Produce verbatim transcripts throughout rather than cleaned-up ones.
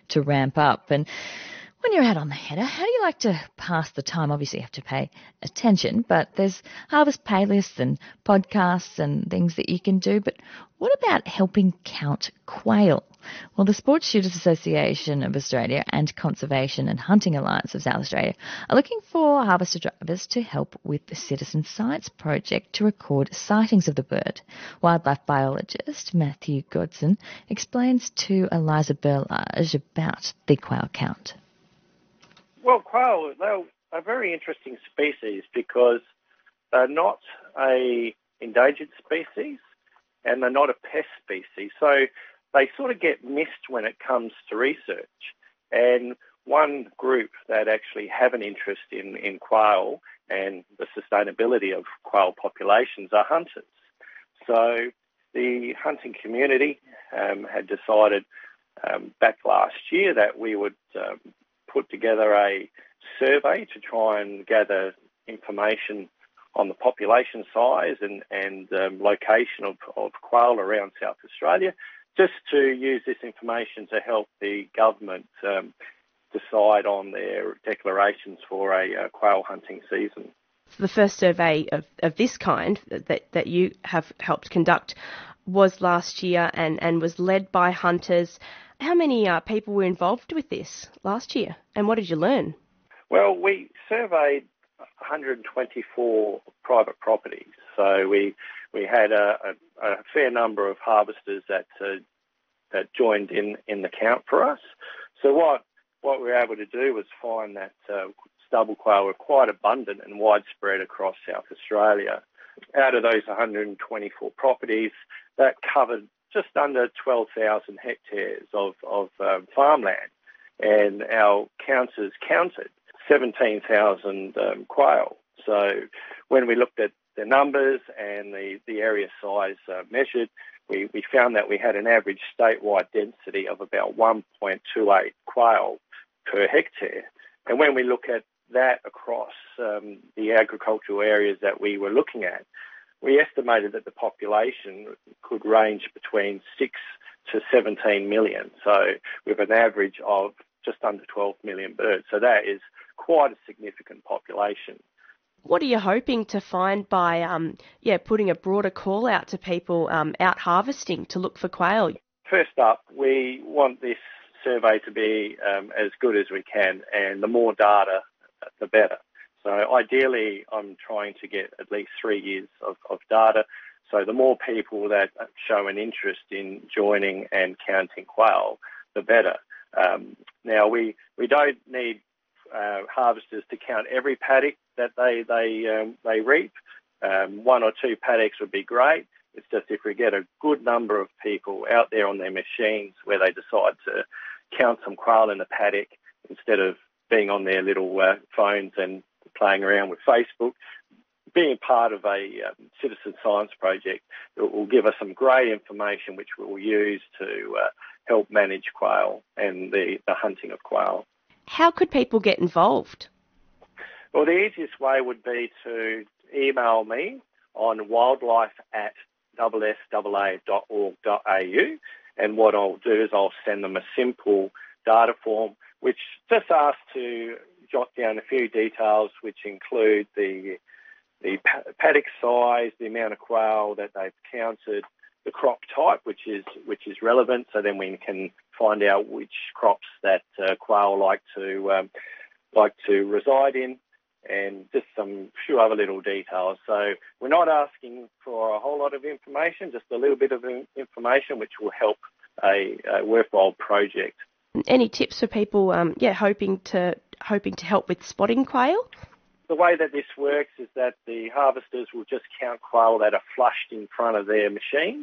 to ramp up. And when you're out on the header, how do you like to pass the time? Obviously, you have to pay attention, but there's harvest playlists and podcasts and things that you can do. But what about helping count quail? Well, the Sports Shooters Association of Australia and Conservation and Hunting Alliance of South Australia are looking for harvester drivers to help with the Citizen Science Project to record sightings of the bird. Wildlife biologist Matthew Godson explains to Eliza Berlage about the quail count. Well, quail, they're a very interesting species because they're not a endangered species and they're not a pest species. So they sort of get missed when it comes to research. And one group that actually have an interest in, in quail and the sustainability of quail populations are hunters. So the hunting community um, had decided um, back last year that we would um, put together a survey to try and gather information on the population size and, and um, location of, of quail around South Australia, just to use this information to help the government um, decide on their declarations for a uh, quail hunting season. The first survey of, of this kind that, that you have helped conduct was last year and, and was led by hunters. How many uh, people were involved with this last year, and what did you learn? Well, we surveyed one hundred twenty-four private properties, so we we had a, a, a fair number of harvesters that uh, that joined in, in the count for us. So what what we were able to do was find that uh, stubble quail were quite abundant and widespread across South Australia. Out of those one hundred twenty-four properties, that covered just under twelve thousand hectares of, of um, farmland, and our counters counted seventeen thousand um, quail. So when we looked at the numbers and the, the area size uh, measured, we, we found that we had an average statewide density of about one point two eight quail per hectare. And when we look at that across um, the agricultural areas that we were looking at, we estimated that the population could range between six to seventeen million, so with an average of just under twelve million birds. So that is quite a significant population. What are you hoping to find by um, yeah, putting a broader call out to people um, out harvesting to look for quail? First up, we want this survey to be um, as good as we can, and the more data, the better. So ideally, I'm trying to get at least three years of, of data. So the more people that show an interest in joining and counting quail, the better. Um, now, we, we don't need uh, harvesters to count every paddock that they they um, they reap. Um, one or two paddocks would be great. It's just if we get a good number of people out there on their machines where they decide to count some quail in the paddock instead of being on their little uh, phones and playing around with Facebook, being part of a um, citizen science project, it will give us some great information which we will use to uh, help manage quail and the, the hunting of quail. How could people get involved? Well, the easiest way would be to email me on wildlife at s s a a dot org dot a u, and what I'll do is I'll send them a simple data form which just asks to jot down a few details which include the the paddock size, the amount of quail that they've counted, the crop type, which is which is relevant, so then we can find out which crops that uh, quail like to um, like to reside in, and just some few other little details. So we're not asking for a whole lot of information, just a little bit of information which will help a, a worthwhile project. Any tips for people, um, yeah, hoping to hoping to help with spotting quail? The way that this works is that the harvesters will just count quail that are flushed in front of their machines,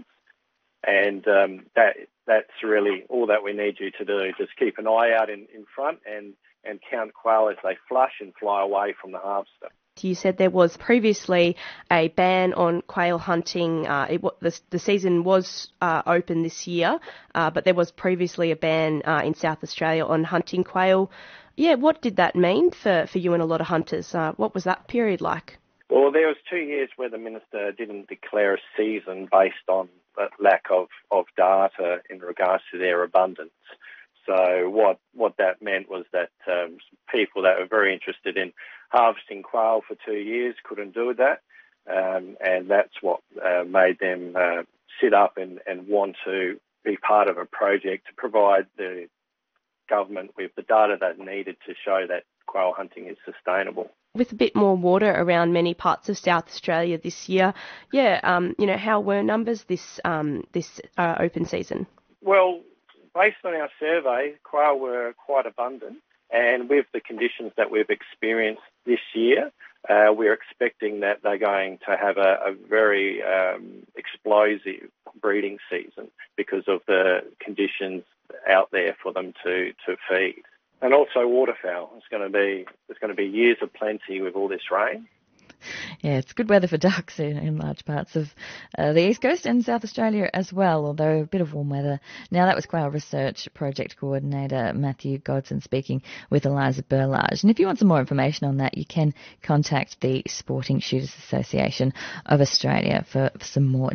and um, that that's really all that we need you to do. Just keep an eye out in, in front and, and count quail as they flush and fly away from the harvester. You said there was previously a ban on quail hunting. Uh, it, the, the season was uh, open this year, uh, but there was previously a ban uh, in South Australia on hunting quail. Yeah, what did that mean for, for you and a lot of hunters? Uh, what was that period like? Well, there was two years where the Minister didn't declare a season based on the lack of, of data in regards to their abundance. So what what that meant was that um, people that were very interested in harvesting quail for two years couldn't do that, um, and that's what uh, made them uh, sit up and, and want to be part of a project to provide the government with the data that needed to show that quail hunting is sustainable. With a bit more water around many parts of South Australia this year, yeah, um, you know, how were numbers this um, this uh, open season? Well, based on our survey, quail were quite abundant, and with the conditions that we've experienced this year, uh, we're expecting that they're going to have a, a very um, explosive breeding season because of the conditions out there for them to, to feed. And also waterfowl. It's going to be there's going to be years of plenty with all this rain. Yeah, it's good weather for ducks in, in large parts of uh, the East Coast and South Australia as well, although a bit of warm weather. Now, that was Quail Research Project Coordinator Matthew Godson speaking with Eliza Burlage. And if you want some more information on that, you can contact the Sporting Shooters Association of Australia for, for some more